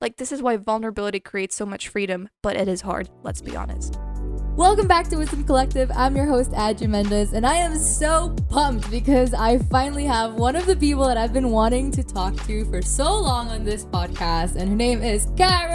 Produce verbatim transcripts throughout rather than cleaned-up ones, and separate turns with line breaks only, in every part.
like this is why vulnerability creates so much freedom, but it is hard, let's be honest.
Welcome back to Wisdom Collective. I'm your host, Adja Mendes, and I am so pumped because I finally have one of the people that I've been wanting to talk to for so long on this podcast, and her name is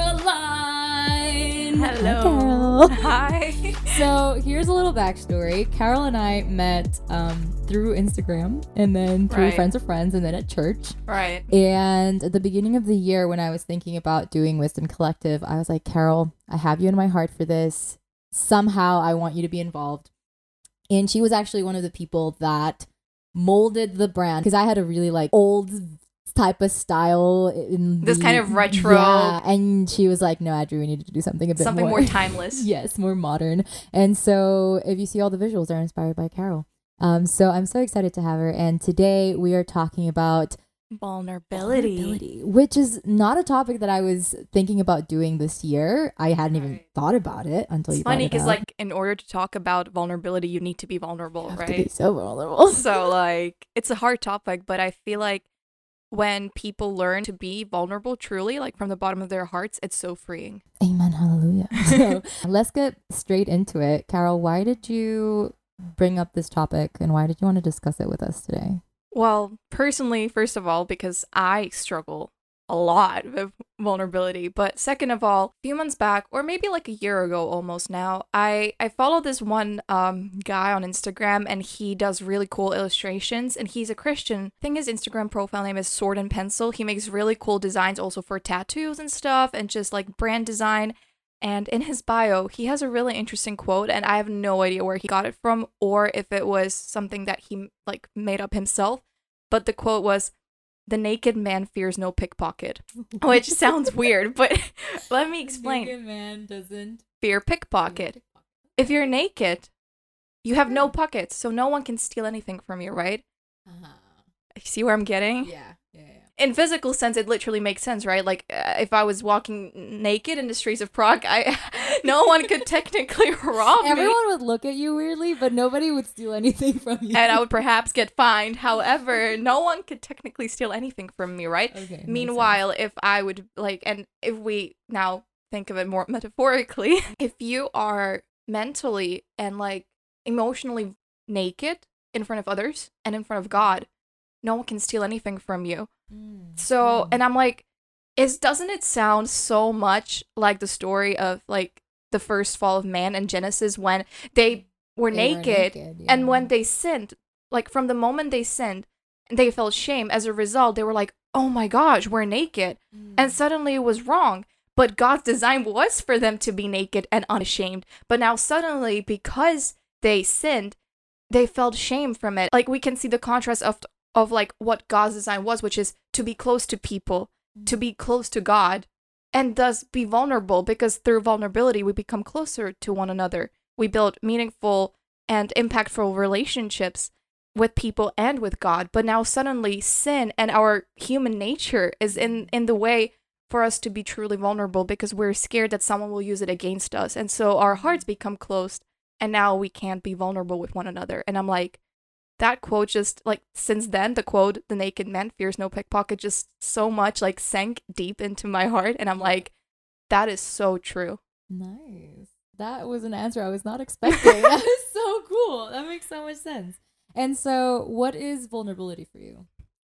Caroline.
Hello.
Hi, Carol.
Hi.
So here's a little backstory. Carol and I met um, through Instagram, and then through
Right.
friends of friends, and then at church.
Right.
And at the beginning of the year, when I was thinking about doing Wisdom Collective, I was like, Carol, I have you in my heart for this. Somehow I want you to be involved. And she was actually one of the people that molded the brand, because I had a really like old type of style in
This
the-
kind of retro.
Yeah, and she was like, no, Adri, we need to do something a bit
Something
more,
more timeless.
Yes, more modern. And so if you see, all the visuals are inspired by Carol. Um, so I'm so excited to have her. And today we are talking about
Vulnerability.
vulnerability, which is not a topic that I was thinking about doing this year. I hadn't even
Right.
thought about it until
It's
you
funny
because
because like in order to talk about vulnerability, you need to be vulnerable,
to be
right?
so vulnerable.
So like it's a hard topic, but I feel like when people learn to be vulnerable truly, like from the bottom of their hearts, it's so freeing.
Amen. Hallelujah. So let's get straight into it. Carol, why did you bring up this topic and why did you want to discuss it with us today?
Well, personally, first of all, because I struggle a lot with vulnerability. But second of all, a few months back, or maybe like a year ago almost now, I, I follow this one um guy on Instagram, and he does really cool illustrations, and he's a Christian. I think his Instagram profile name is Sword and Pencil. He makes really cool designs also for tattoos and stuff, and just like brand design. And in his bio, he has a really interesting quote, and I have no idea where he got it from or if it was something that he like made up himself. But the quote was, "The naked man fears no pickpocket," which sounds weird, but let me explain.
Naked man doesn't
Fear pickpocket. If you're naked, you have no pockets, so no one can steal anything from you, right?
Uh-huh.
You see where I'm getting?
Yeah, yeah, yeah.
In physical sense, it literally makes sense, right? Like, uh, if I was walking naked in the streets of Prague, I no one could technically rob me.
Everyone would look at you weirdly, but nobody would steal anything from you.
And I would perhaps get fined. However, no one could technically steal anything from me, right?
Okay, makes
Meanwhile, if I would, like, and if we now think of it more metaphorically, if you are mentally and, like, emotionally naked in front of others and in front of God, no one can steal anything from you.
Mm,
So,
mm.
and I'm like, is doesn't it sound so much like the story of, like, the first fall of man in Genesis when they were
They
naked,
naked,
and
yeah.
when they sinned, like from the moment they sinned, they felt shame. As a result, they were like, oh my gosh, we're naked.
Mm.
And suddenly it was wrong. But God's design was for them to be naked and unashamed. But now suddenly, because they sinned, they felt shame from it. Like we can see the contrast of of like what God's design was, which is to be close to people, to be close to God, and thus be vulnerable, because through vulnerability we become closer to one another. We build meaningful and impactful relationships with people and with God. But now suddenly sin and our human nature is in in the way for us to be truly vulnerable, because we're scared that someone will use it against us. And so our hearts become closed, and now we can't be vulnerable with one another. And I'm like, that quote just, like, since then, the quote, "The naked man fears no pickpocket," just so much, like, sank deep into my heart. And I'm like, that is so true.
Nice. That was an answer I was not expecting. That is so cool. That makes so much sense. And so, what is vulnerability for you?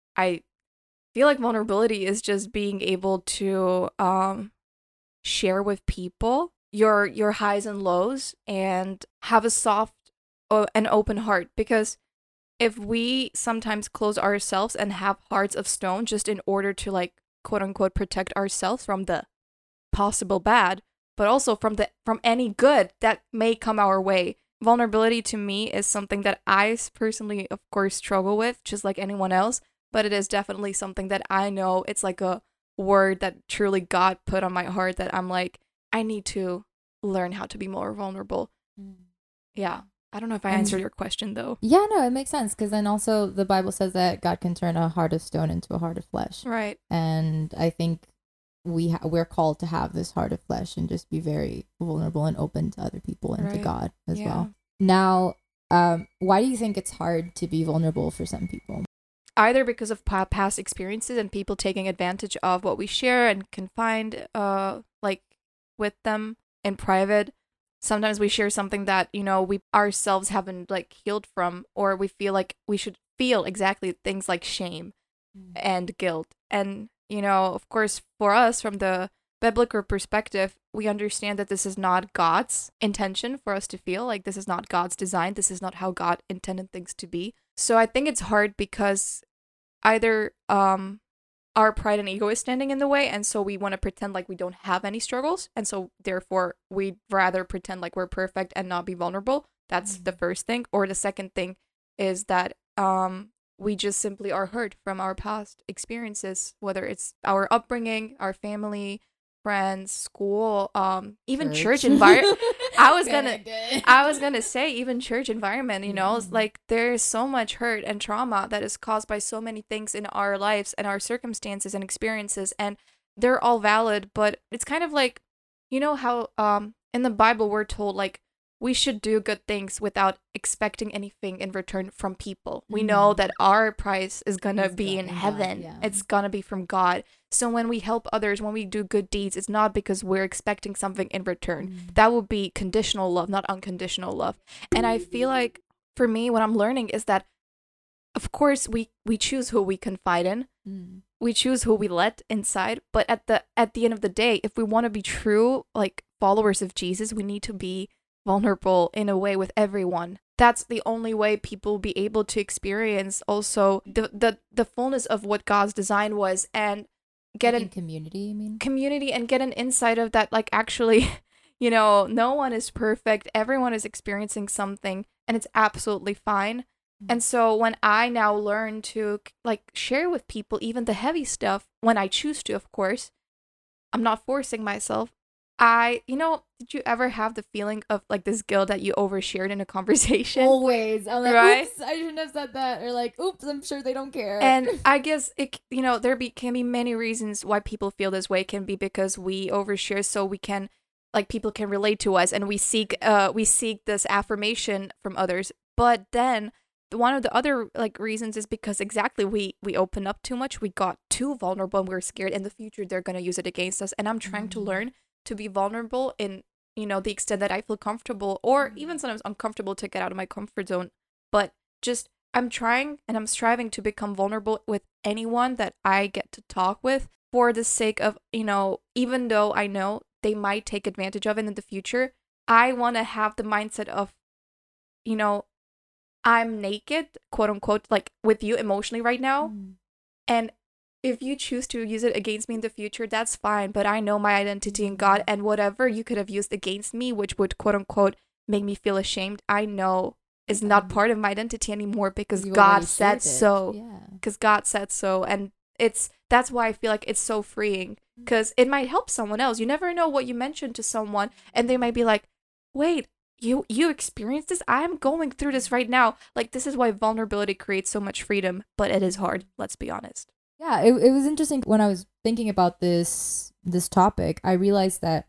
I feel like vulnerability is just being able to um share with people your your highs and lows, and have a soft uh, and open heart. Because if we sometimes close ourselves and have hearts of stone just in order to, like, quote unquote protect ourselves from the possible bad, but also from the from any good that may come our way. Vulnerability to me is something that I personally, of course, struggle with, just like anyone else. But it is definitely something that I know it's like a word that truly God put on my heart, that I'm like, I need to learn how to be more vulnerable. Yeah. I don't know if I
And-
answered your question, though.
Yeah, no, it makes sense, because then also the Bible says that God can turn a heart of stone into a heart of flesh.
Right.
And I think we ha- we're called to have this heart of flesh and just be very vulnerable and open to other people and to
Right.
God as
Yeah.
well. Now, um, why do you think it's hard to be vulnerable for some people?
either because of pa- past experiences and people taking advantage of what we share and can find uh like with them in private. Sometimes we share something that, you know, we ourselves haven't like healed from, or we feel like we should feel exactly things like shame mm. and guilt. And, you know, of course, for us, from the biblical perspective, we understand that this is not God's intention for us to feel. Like, this is not God's design. This is not how God intended things to be. So I think it's hard because either um our pride and ego is standing in the way, and so we want to pretend like we don't have any struggles, and so therefore we'd rather pretend like we're perfect and not be vulnerable. That's mm-hmm. the first thing. Or the second thing is that um we just simply are hurt from our past experiences, whether it's our upbringing, our family, friends, school, um even church, church environment. I was gonna I was gonna say even church environment, you know, mm-hmm. like there's so much hurt and trauma that is caused by so many things in our lives and our circumstances and experiences, and they're all valid. But it's kind of like, you know how um in the Bible we're told like we should do good things without expecting anything in return from people. We mm. know that our price is gonna it's be in heaven. God, yeah. It's gonna be from God. So when we help others, when we do good deeds, it's not because we're expecting something in return. Mm. That would be conditional love, not unconditional love. And I feel like for me, what I'm learning is that, of course, we we choose who we confide in. Mm. We choose who we let inside. But at the at the end of the day, if we want to be true, like followers of Jesus, we need to be vulnerable in a way with everyone. That's the only way people will be able to experience also the the, the fullness of what God's design was, and get
like
a
community, you mean?
Community, and get an insight of that, like, actually, you know, no one is perfect. Everyone is experiencing something, and it's absolutely fine. Mm-hmm. And so when I now learn to like share with people even the heavy stuff, when I choose to, of course, I'm not forcing myself. I, you know, did you ever have the feeling of like this guilt that you overshared in a conversation?
Always. I'm like, right? Oops, I shouldn't have said that. Or like, oops, I'm sure they don't care.
And I guess it, you know, there be can be many reasons why people feel this way. It can be because we overshare so we can, like, people can relate to us, and we seek, uh, we seek this affirmation from others. But then one of the other like reasons is because exactly we we open up too much. We got too vulnerable, and we're scared in the future they're gonna use it against us. And I'm trying mm-hmm. to learn to be vulnerable in, you know, the extent that I feel comfortable, or even sometimes uncomfortable to get out of my comfort zone. But just, I'm trying and I'm striving to become vulnerable with anyone that I get to talk with, for the sake of, you know, even though I know they might take advantage of it in the future, I want to have the mindset of, you know, I'm naked, quote unquote, like with you emotionally right now. Mm. And if you choose to use it against me in the future, that's fine. But I know my identity in God, and whatever you could have used against me, which would quote unquote make me feel ashamed, I know is not part of my identity anymore, because you God said so. Because yeah. God said so. And it's that's why I feel like it's so freeing, because it might help someone else. You never know what you mentioned to someone, and they might be like, wait, you you experienced this? I'm going through this right now. Like, this is why vulnerability creates so much freedom, but it is hard. Let's be honest.
Yeah, it it was interesting when I was thinking about this this topic. I realized that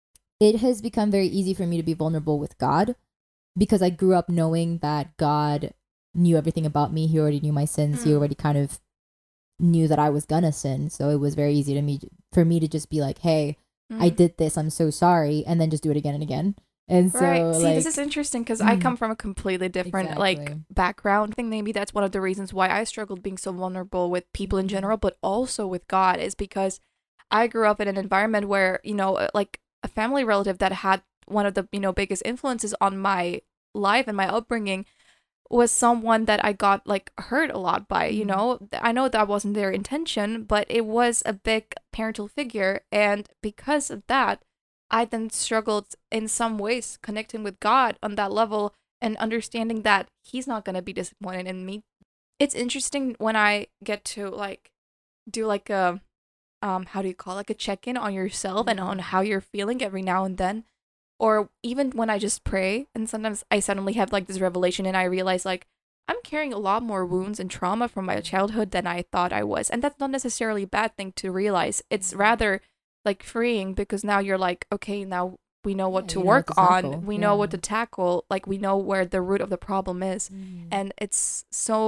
it has become very easy for me to be vulnerable with God, because I grew up knowing that God knew everything about me. He already knew my sins. Mm. He already kind of knew that I was gonna sin. So it was very easy to me for me to just be like, "Hey, mm. I did this. I'm so sorry," and then just do it again and again. And so,
right. See,
like,
this is interesting, because mm, I come from a completely different exactly. like background. I think maybe that's one of the reasons why I struggled being so vulnerable with people in general, but also with God, is because I grew up in an environment where, you know, like a family relative that had one of the, you know, biggest influences on my life and my upbringing was someone that I got like hurt a lot by. You know, I know that wasn't their intention, but it was a big parental figure, and because of that, I then struggled in some ways connecting with God on that level and understanding that he's not going to be disappointed in me. It's interesting when I get to like do like a, um, how do you call it? Like a check-in on yourself and on how you're feeling every now and then. Or even when I just pray, and sometimes I suddenly have like this revelation and I realize like I'm carrying a lot more wounds and trauma from my childhood than I thought I was. And that's not necessarily a bad thing to realize. It's rather like freeing, because now you're like, okay, now we know what yeah, to work what to on. We yeah. know what to tackle. Like, we know where the root of the problem is. Mm. And it's so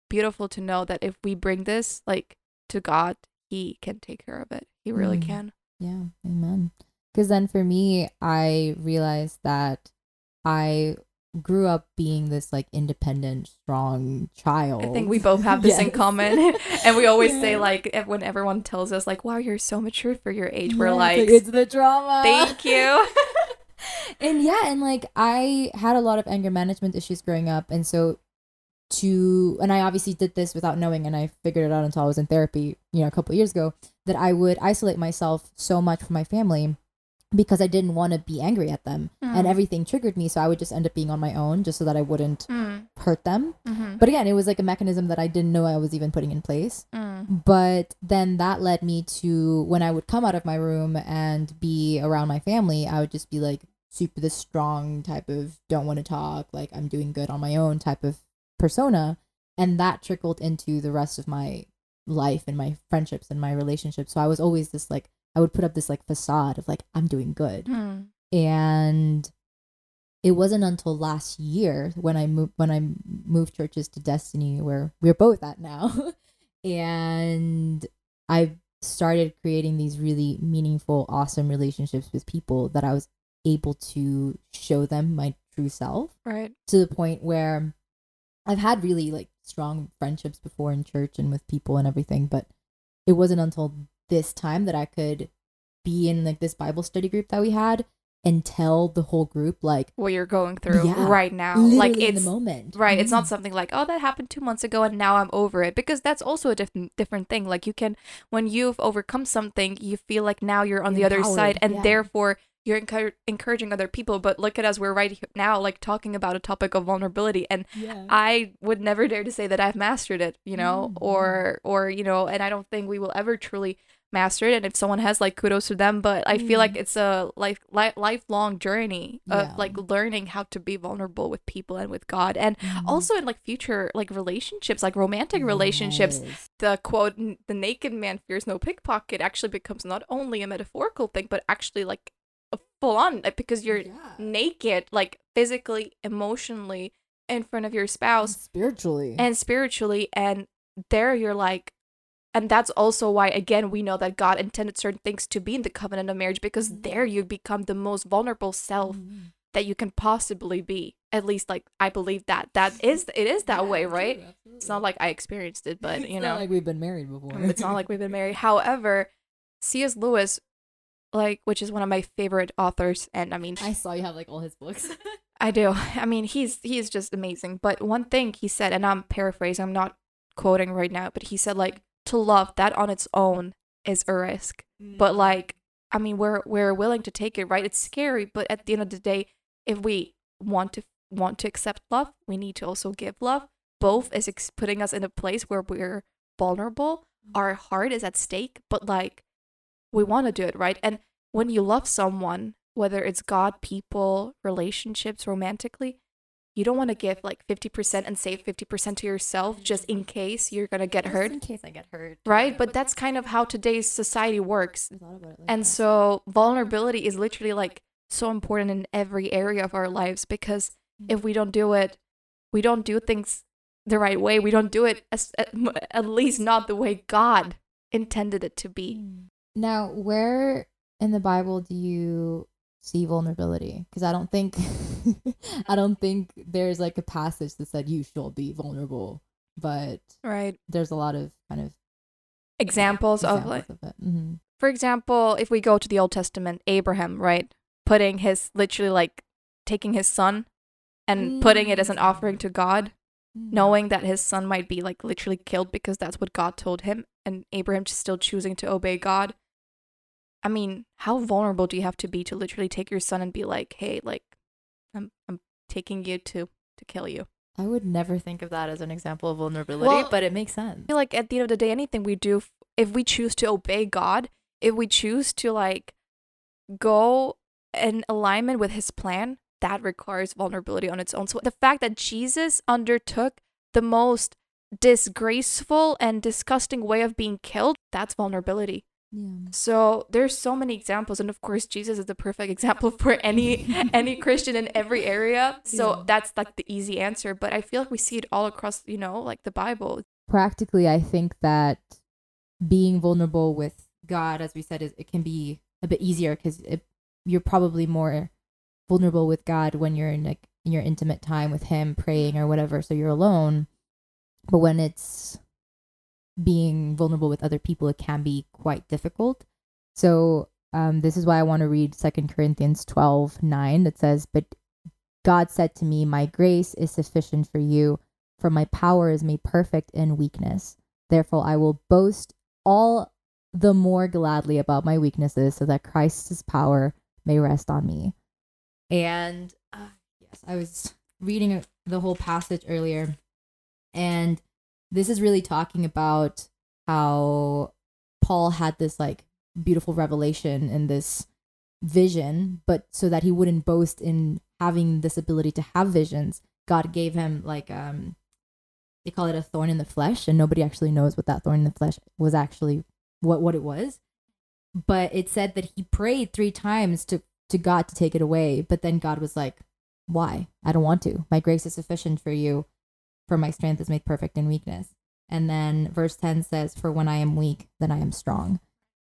beautiful to know that if we bring this like to God, he can take care of it. He really
Mm.
can.
Yeah, amen. Because then for me, I realized that I grew up being this like independent, strong child.
I think we both have this in
Yes.
common. And we always say,
Yeah.
like, if- when everyone tells us, like, wow, you're so mature for your age, we're
Yeah,
like,
it's, it's the drama.
thank you.
And yeah, and like I had a lot of anger management issues growing up, and so to and I obviously did this without knowing, and I figured it out until I was in therapy, you know, a couple of years ago, that I would isolate myself so much from my family because I didn't want to be angry at them, and
Mm.
everything triggered me, so I would just end up being on my own just so that I wouldn't
Mm.
hurt them.
Mm-hmm.
But again, it was like a mechanism that I didn't know I was even putting in place.
Mm.
But then that led me to when I would come out of my room and be around my family, I would just be like super this strong type of don't want to talk, like I'm doing good on my own type of persona. And that trickled into the rest of my life and my friendships and my relationships. So I was always this like, I would put up this like facade of like, I'm doing good.
Mm.
And it wasn't until last year when I moved when I moved churches to Destiny, where we're both at now, and I started creating these really meaningful, awesome relationships with people that I was able to show them my true self,
Right.
to the point where I've had really like strong friendships before in church and with people and everything, but it wasn't until this time that I could be in like this Bible study group that we had and tell the whole group like
What you're going through
Yeah,
right now.
literally
Like,
in
it's
the moment.
right. It's not
Mhm.
something like, oh, that happened two months ago and now I'm over it. Because that's also a different different thing. Like, you can, when you've overcome something, you feel like now you're on the other side,
Empowered,
and
yeah.
therefore you're encour- encouraging other people. But look at us, we're right here now, like talking about a topic of vulnerability, and
Yeah.
I would never dare to say that I've mastered it, you know,
Mm,
or or you know, and I don't think we will ever truly master it. And if someone has, like, kudos to them. But I feel like
Mm.
it's a life li- lifelong journey of
Yeah.
like learning how to be vulnerable with people and with God, and
Mhm.
also in like future like relationships, like romantic relationships.
Yes.
The quote, "N- the naked man fears no pickpocket," actually becomes not only a metaphorical thing, but actually like a full on, because you're
Yeah.
naked, like physically, emotionally, in front of your spouse
Spiritually.
and spiritually, and there you're like, and that's also why, again, we know that God intended certain things to be in the covenant of marriage, because
Mhm.
there you become the most vulnerable self
Mhm.
that you can possibly be. At least, like, I believe that that is it is that
Yeah,
way,
true,
right?
absolutely.
It's not like I experienced it, but
It's
you
not
know,
like we've been married before.
it's not like we've been married. However, C S. Lewis, like, which is one of my favorite authors, and I mean,
I saw you have like all his books.
I do. I mean, he's he's just amazing. But one thing he said, and I'm paraphrasing, I'm not quoting right now, but he said, like, to love, that on its own is a risk. But like, I mean, we're we're willing to take it, right? It's scary, but at the end of the day, if we want to want to accept love, we need to also give love. Both is ex- putting us in a place where we're vulnerable. Our heart is at stake, but like, we want to do it, right? And when you love someone, whether it's God, people, relationships, romantically, you don't want to give like fifty percent and save fifty percent to yourself just in case you're going to get
Just
hurt,
in case I get hurt.
right? But that's kind of how today's society works.
I thought about it like
And
that.
so vulnerability is literally like so important in every area of our lives, because if we don't do it, we don't do things the right way. We don't do it as, at, at least not the way God intended it to be.
Now, where in the Bible do you see vulnerability? Because I don't think I don't think there's like a passage that said you shall be vulnerable, but
Right.
there's a lot of kind of
Examples, of like,
examples of it. Mm-hmm.
for example, if we go to the Old Testament, Abraham, right? Putting his, literally like taking his son and putting it as an offering to God, knowing that his son might be like literally killed because that's what God told him, and Abraham just still choosing to obey God. I mean, how vulnerable do you have to be to literally take your son and be like, hey, like, I'm I'm taking you to to kill you?
I would never think of that as an example of vulnerability,
Well,
but it makes sense.
I feel like at the end of the day, anything we do, f- if we choose to obey God, if we choose to like go in alignment with his plan, that requires vulnerability on its own. So the fact that Jesus undertook the most disgraceful and disgusting way of being killed, that's vulnerability.
Yeah.
So there's so many examples, and of course Jesus is the perfect example for any any Christian in every area. So
Yeah.
that's like the easy answer, but I feel like we see it all across, you know, like the Bible.
Practically, I think that being vulnerable with God, as we said, is it can be a bit easier because you're probably more vulnerable with God when you're in like in your intimate time with Him, praying or whatever. So you're alone. But when it's being vulnerable with other people, it can be quite difficult. So um, this is why I want to read Second Corinthians twelve nine that says, "But God said to me, my grace is sufficient for you, for my power is made perfect in weakness. Therefore, I will boast all the more gladly about my weaknesses, so that Christ's power may rest on me." And uh, yes, I was reading the whole passage earlier, and this is really talking about how Paul had this like beautiful revelation and this vision, but so that he wouldn't boast in having this ability to have visions, God gave him like um they call it a thorn in the flesh, and nobody actually knows what that thorn in the flesh was actually what what it was. But it said that he prayed three times to to God to take it away, but then God was like, "Why? I don't want to. My grace is sufficient for you, for my strength is made perfect in weakness." And then verse ten says, "For when I am weak, then I am strong."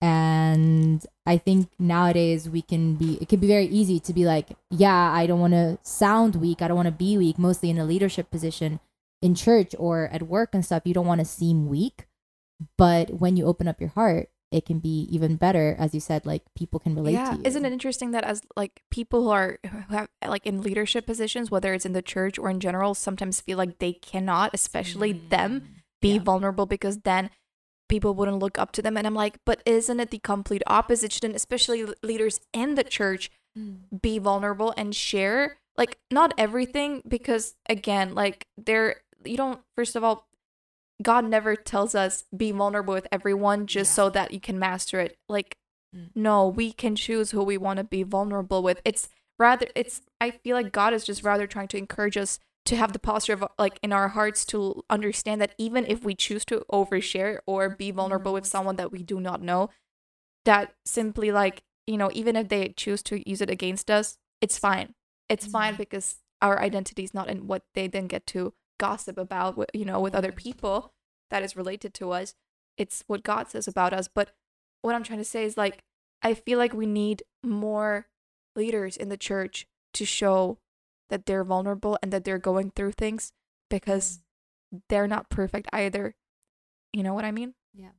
And I think nowadays we can be, it can be very easy to be like, yeah, I don't want to sound weak. I don't want to be weak, mostly in a leadership position in church or at work and stuff. You don't want to seem weak. But when you open up your heart, it can be even better. As you said, like people can relate
yeah.
to you.
Isn't it interesting that as like people who are who have like in leadership positions, whether it's in the church or in general, sometimes feel like they cannot, especially mm. them, be yeah. vulnerable, because then people wouldn't look up to them. And I'm like, but isn't it the complete opposite? Shouldn't especially leaders in the church mm. be vulnerable and share, like, not everything? Because again, like, there, you don't, first of all, God never tells us be vulnerable with everyone just yeah. so that you can master it. Like, mm. no, we can choose who we want to be vulnerable with. It's rather, it's, I feel like God is just rather trying to encourage us to have the posture of like in our hearts to understand that even if we choose to overshare or be vulnerable with someone that we do not know, that simply like, you know, even if they choose to use it against us, it's fine. It's mm-hmm. fine, because our identity is not in what they then get to gossip about, you know, with other people that is related to us. It's what God says about us. But what I'm trying to say is like, I feel like we need more leaders in the church to show that they're vulnerable and that they're going through things, because they're not perfect either. You know what I mean?
Yeah.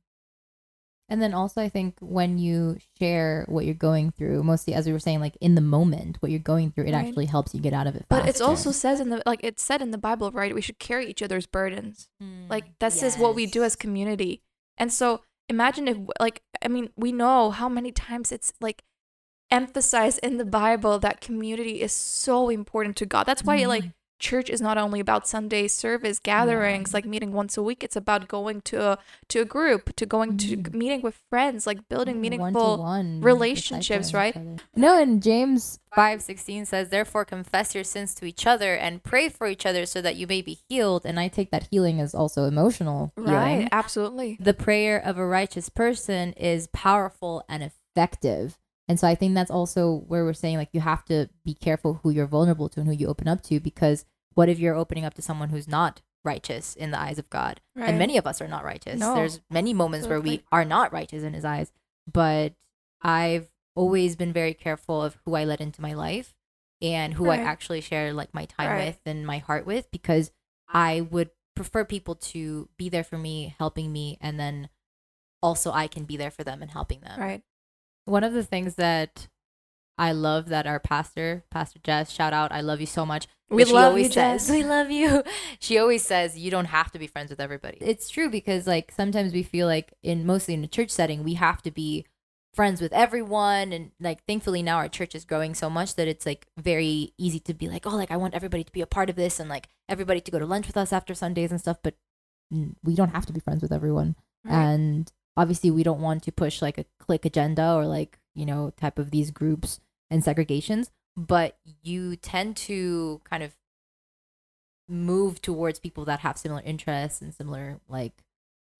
And then also I think when you share what you're going through, mostly as we were saying, like in the moment, what you're going through, it right. actually helps you get out of it faster.
But it also says in the, like it's said in the Bible, right? We should carry each other's burdens. Mm, like this yes. is what we do as community. And so imagine if, like, I mean, we know how many times it's like emphasize in the Bible that community is so important to God. That's why mm-hmm. like church is not only about Sunday service gatherings, yeah. like meeting once a week. It's about going to a to a group, to going mm-hmm. to meeting with friends, like building meaningful one-to-one relationships, right?
No, and James five sixteen says, "Therefore confess your sins to each other and pray for each other so that you may be healed." And I take that healing as also emotional healing.
Right, absolutely.
The prayer of a righteous person is powerful and effective. And so I think that's also where we're saying, like, you have to be careful who you're vulnerable to and who you open up to, because what if you're opening up to someone who's not righteous in the eyes of God? Right. And many of us are not righteous. No. There's many moments where we are not righteous in his eyes. But I've always been very careful of who I let into my life and who right. I actually share like my time right. with and my heart with, because I would prefer people to be there for me, helping me, and then also I can be there for them and helping them.
Right.
One of the things that I love that our pastor, Pastor Jess, shout out, I love you so much.
We
she
love
always
you,
says,
Jess.
We love you. She always says, you don't have to be friends with everybody. It's true, because like sometimes we feel like in mostly in a church setting, we have to be friends with everyone. And like, thankfully now our church is growing so much that it's like very easy to be like, oh, like I want everybody to be a part of this and like everybody to go to lunch with us after Sundays and stuff. But we don't have to be friends with everyone. Right. And obviously we don't want to push like a clique agenda or like, you know, type of these groups and segregations, but you tend to kind of move towards people that have similar interests and similar like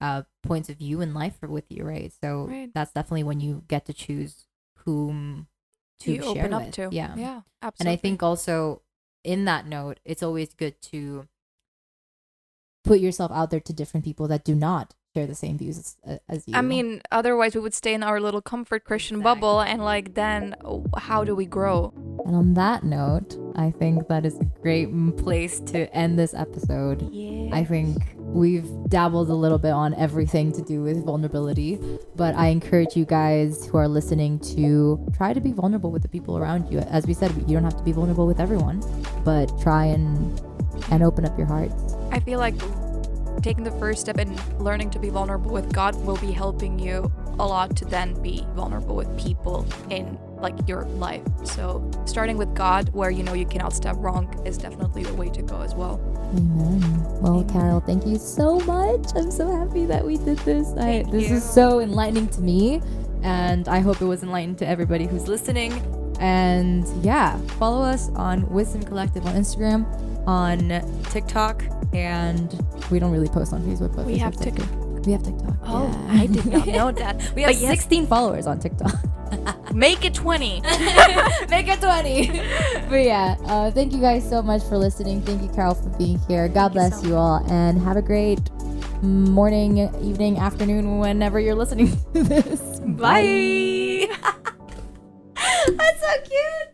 uh, points of view in life with you, right? So
Right.
that's definitely when you get to choose whom to
you
share
open up
with.
to.
Yeah.
Yeah, absolutely.
And I think also in that note, it's always good to put yourself out there to different people that do not share the same views as, as you.
I mean, otherwise we would stay in our little comfort Christian
Exactly.
bubble, and like then oh, how do we grow?
And on that note, I think that is a great m- place to end this episode.
Yeah.
I think we've dabbled a little bit on everything to do with vulnerability, but I encourage you guys who are listening to try to be vulnerable with the people around you. As we said, you don't have to be vulnerable with everyone, but try and and open up your hearts.
I feel like taking the first step in learning to be vulnerable with God will be helping you a lot to then be vulnerable with people in like your life. So starting with God, where you know you cannot step wrong, is definitely the way to go as well.
Amen. Well,
Amen.
Carol, thank you so much. I'm so happy that we did this. I,
Thank
this
you.
is so enlightening to me, and I hope it was enlightening to everybody who's listening. And yeah, follow us on Wisdom Collective on Instagram, on TikTok, and we don't really post on Facebook, but
We have
Facebook's
TikTok.
okay. We have TikTok.
Oh,
yeah.
I did not know that.
We have
But yes,
sixteen followers on TikTok.
make it twenty.
Make it twenty. But yeah, uh, thank you guys so much for listening. Thank you, Carol, for being here. God
Thank you
bless
so
you all, and have a great morning, evening, afternoon, whenever you're listening to this.
Bye.
That's so cute.